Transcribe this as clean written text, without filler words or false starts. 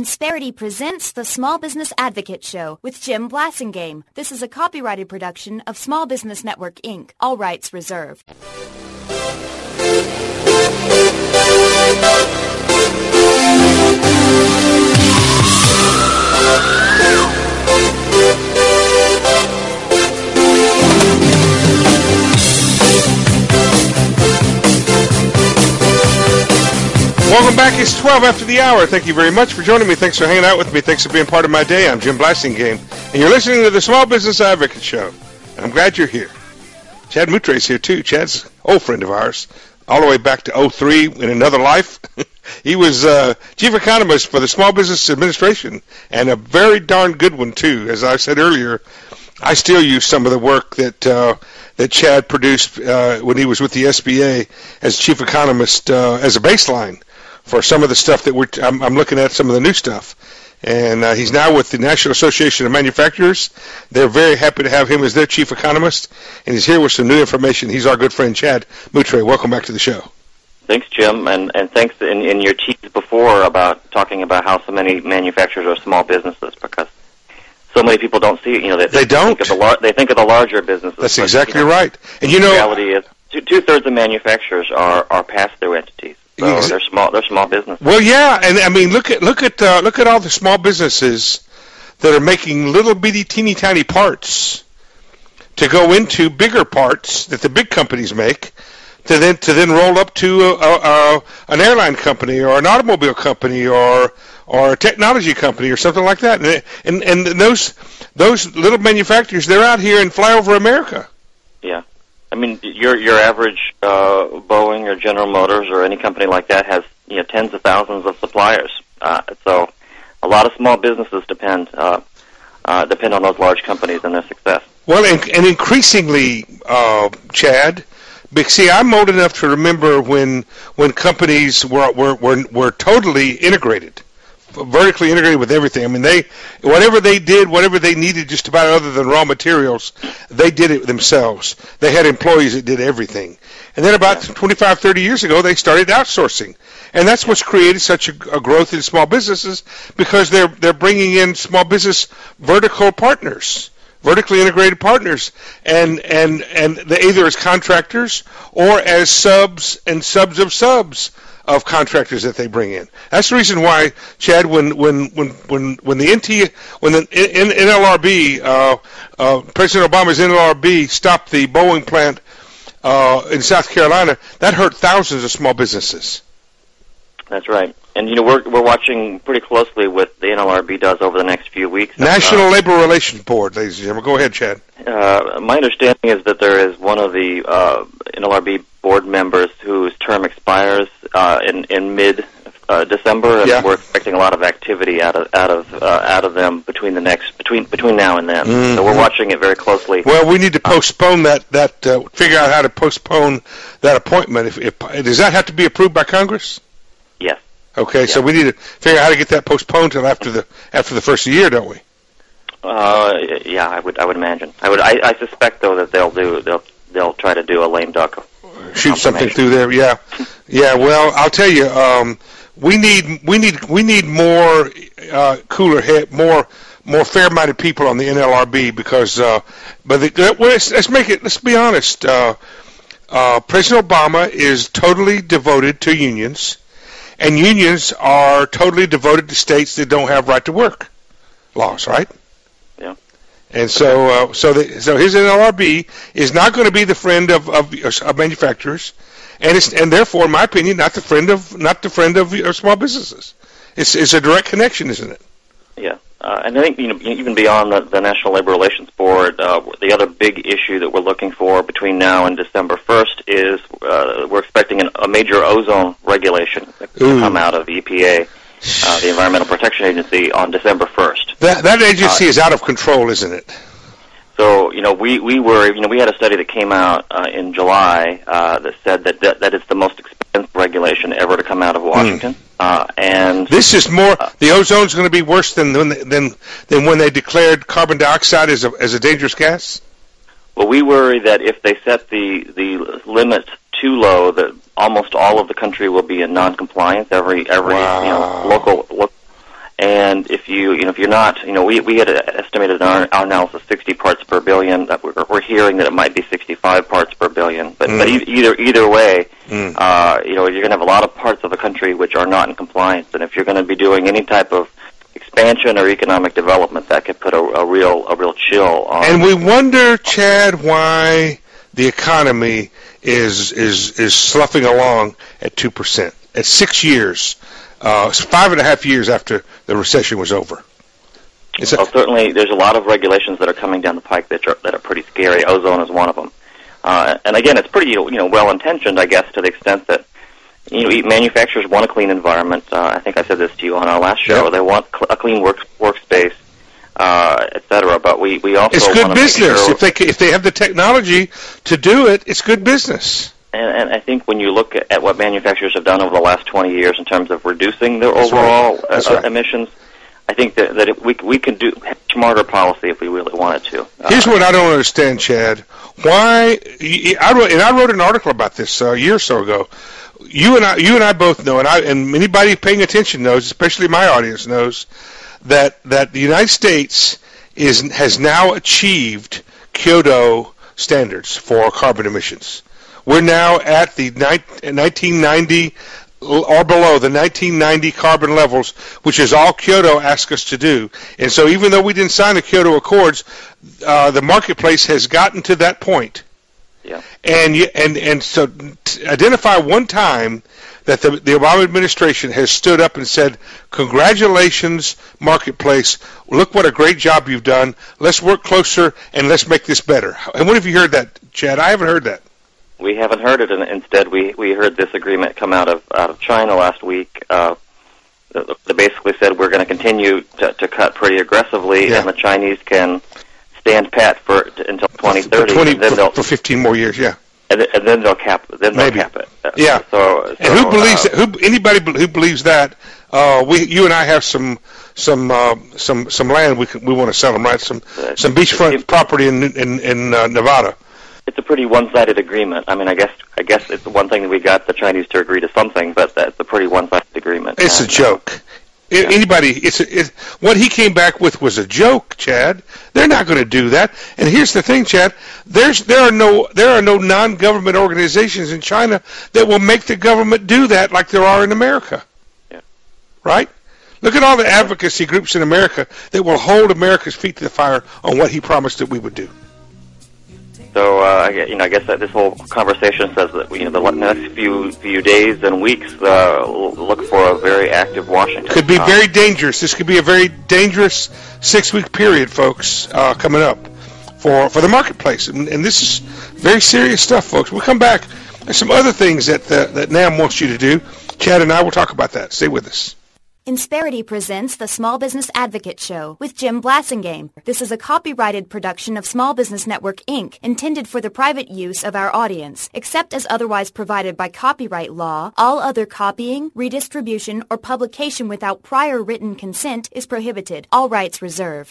Insperity presents the Small Business Advocate Show with Jim Blasingame. This is a copyrighted production of Small Business Network, Inc. All rights reserved. Welcome back. It's 12 after the hour. Thank you very much for joining me. Thanks for hanging out with me. Thanks for being part of my day. I'm Jim Blasingame, and you're listening to the Small Business Advocate Show. I'm glad you're here. Chad Moutre's here, too. Chad's an old friend of ours, all the way back to 03 in another life. He was chief economist for the Small Business Administration, and a very darn good one, too. As I said earlier, I still use some of the work that Chad produced when he was with the SBA as chief economist as a baseline for some of the stuff that I'm looking at, some of the new stuff. And he's now with the National Association of Manufacturers. They're very happy to have him as their chief economist, and he's here with some new information. He's our good friend, Chad Moutre. Welcome back to the show. Thanks, Jim, and thanks in your tease before about talking about how so many manufacturers are small businesses, because so many people don't see it. They don't. They think of the larger businesses. That's exactly right. And the reality is two-thirds of manufacturers are pass-through entities. So they're small businesses. Well, yeah, and I mean, look at all the small businesses that are making little bitty, teeny tiny parts to go into bigger parts that the big companies make, to then roll up to an airline company or an automobile company or a technology company or something like that. And those little manufacturers, they're out here and fly over America. Yeah. I mean, your average Boeing or General Motors or any company like that has tens of thousands of suppliers. So a lot of small businesses depend on those large companies and their success. Well, and increasingly, Chad, see, I'm old enough to remember when companies were totally integrated, vertically integrated with everything. I mean, whatever they needed just about other than raw materials, they did it themselves. They had employees that did everything. And then about 25, 30 years ago, they started outsourcing. And that's what's created such a growth in small businesses, because they're bringing in small business vertical partners, vertically integrated partners, and they either as contractors or as subs and subs of contractors that they bring in. That's the reason why, Chad, when the NLRB, President Obama's NLRB stopped the Boeing plant in South Carolina, that hurt thousands of small businesses. That's right. And we're watching pretty closely what the NLRB does over the next few weeks. National Labor Relations Board, ladies and gentlemen. Go ahead, Chad. My understanding is that there is one of the NLRB board members whose term expires in mid December, and we're expecting a lot of activity out of them between now and then. Mm-hmm. So we're watching it very closely. Well, we need to postpone that figure out how to postpone that appointment. If does that have to be approved by Congress? Yes. Okay, so we need to figure out how to get that postponed till after the first of the year, don't we? Yeah, I would imagine. I suspect though that they'll try to do a lame duck. Shoot something through there, yeah. Well, I'll tell you, we need more cooler head, more fair-minded people on the NLRB, because let's be honest. President Obama is totally devoted to unions, and unions are totally devoted to states that don't have right to work laws, right? Yeah. And so his NLRB is not going to be the friend of manufacturers, and therefore, in my opinion, not the friend of small businesses. It's a direct connection, isn't it? Yeah, and I think even beyond the National Labor Relations Board, the other big issue that we're looking for between now and December 1st is we're expecting a major ozone regulation to come out of EPA. The Environmental Protection Agency, on December 1st. That agency is out of control, isn't it? So, we had a study that came out in July that said that it's the most expensive regulation ever to come out of Washington. And this is more. The ozone's going to be worse than when they declared carbon dioxide as a dangerous gas. Well, we worry that if they set the limit too low, that almost all of the country will be in non-compliance. Every wow. local And if you're not, we had estimated in our analysis 60 parts per billion. That we're hearing that it might be 65 parts per billion. But either way, you're going to have a lot of parts of the country which are not in compliance. And if you're going to be doing any type of expansion or economic development, that could put a real chill on. And we wonder, Chad, why the economy is sloughing along at 2% at 6 years. 5.5 years after the recession was over. Certainly, there's a lot of regulations that are coming down the pike that are pretty scary. Ozone is one of them. And again, it's pretty well-intentioned, I guess, to the extent that manufacturers want a clean environment. I think I said this to you on our last show. Yep. They want a clean workspace, et cetera. But we also it's good business if they have the technology to do it. It's good business. And I think when you look at what manufacturers have done over the last 20 years in terms of reducing their overall emissions, I think that we can do smarter policy if we really wanted to. Here's what I don't understand, Chad. Why? I wrote an article about this a year or so ago. You and I both know, and anybody paying attention knows, especially my audience knows, that the United States has now achieved Kyoto standards for carbon emissions. We're now at the 1990 or below the 1990 carbon levels, which is all Kyoto asked us to do. And so even though we didn't sign the Kyoto Accords, the marketplace has gotten to that point. Yeah. And so identify one time that the Obama administration has stood up and said, congratulations, marketplace, look what a great job you've done. Let's work closer and let's make this better. And when have you heard that, Chad? I haven't heard that. We haven't heard it, and instead we heard this agreement come out of China last week. They basically said we're going to continue to cut pretty aggressively, and the Chinese can stand pat until 2030. For 15 more years, yeah. And then they'll cap. Then they'll cap it. Yeah. So and who believes that? Anybody who believes that? You and I have some land we want to sell them, right? Some beachfront property in Nevada. It's a pretty one-sided agreement. I mean, I guess it's the one thing that we got the Chinese to agree to something, but that's a pretty one-sided agreement. It's a joke. Yeah. What he came back with was a joke, Chad. They're not going to do that. And here's the thing, Chad. There are no non-government organizations in China that will make the government do that like there are in America. Yeah. Right? Look at all the advocacy groups in America that will hold America's feet to the fire on what he promised that we would do. So, I guess that this whole conversation says that the next few days and weeks look for a very active Washington. Could be very dangerous. This could be a very dangerous 6-week period, folks, coming up for the marketplace, and this is very serious stuff, folks. We'll come back. There's some other things that NAM wants you to do. Chad and I will talk about that. Stay with us. Insperity presents the Small Business Advocate Show with Jim Blassingame. This is a copyrighted production of Small Business Network, Inc., intended for the private use of our audience. Except as otherwise provided by copyright law, all other copying, redistribution, or publication without prior written consent is prohibited. All rights reserved.